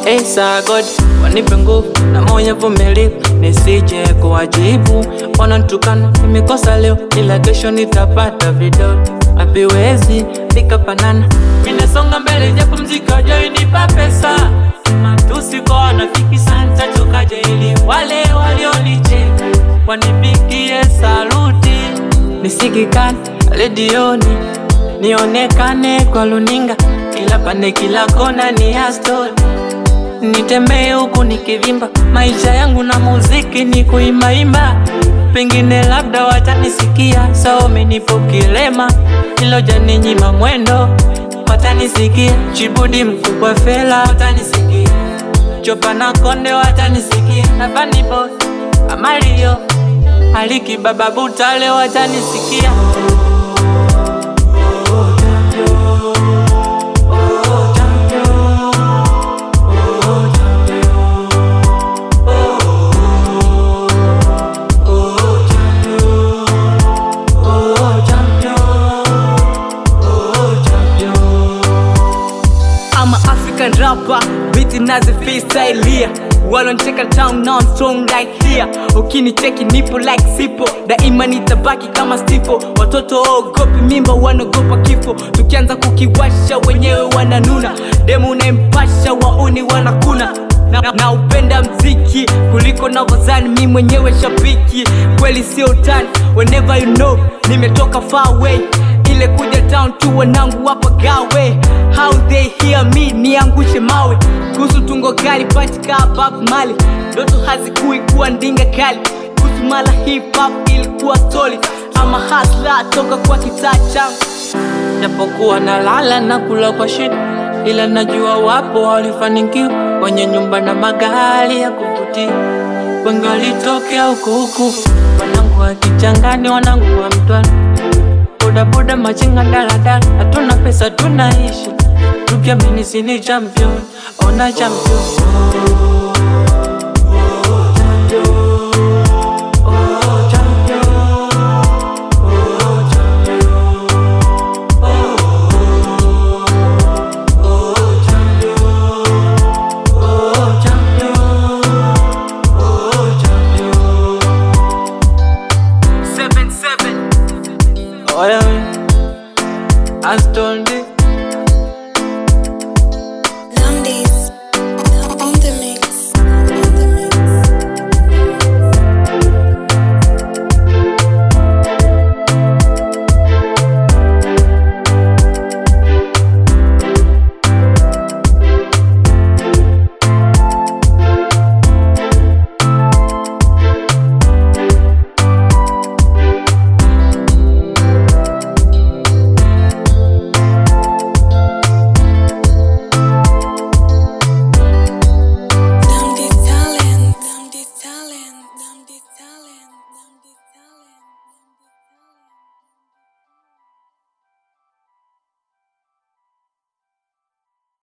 Esa God wanipe nguvu na moyo vumilivu, nisije kuwajibu wananitukana. Nimekosa leo ila kesho nitapata vidoti, haviwezi vikafanana. Minasonga mbele japo mziki haujanipa pesa, matusi kwa wanafiki santa tukaje ili wale walionicheka wanipigie saluti. Nisikikane redioni, nionekane kwa luninga, kila pande kila kona ni story. Nitembee huku nikivimba, maisha yangu na muziki ni kuimbaimba. Pengine labda watanisikia, saome nipo kilema, ilo janinyima mwendo. Watanisikia, Chibudi mkubwa Fela watanisikia, Chopa na Konde watanisikia, Navani Boss, Amario, Aliki Baba Butale watanisikia. I'm an African rapper, beating nazi freestyle here. Walo ncheka town now I'm strong right here. Ukinicheki nipo like sipo, daima nitabaki kama stifo. Watoto ogopi mimba wanagopa kifo, tukianza kukiwasha wenyewe wananuna. Demu unempasha wauni wanakuna. Na upenda mziki kuliko navyozani, mi mwenyewe shabiki. Kweli sio utani, whenever you know nimetoka far away. Ile kuja town tu wanangu wapa gawe, how they hear me niangushe mawe. Kuhusu tungo kali patika Bob Marley, ndoto hazikui kuwa ndinga kali. Kuhusu mala hip hop ilikuwa story, ama hustler toka kwa kitaa changu. Japokuwa nalala na kula kwa shida, ila najua wapo walifanikiwa, wenye nyumba na magari ya kuvutia. Wengi walitokea huku, wanangu wa Kichangani, wanangu wa Mtwara, bodaboda machinga daladala. Hatuna pesa tunaishi, tukiamini sini champion, ona champion.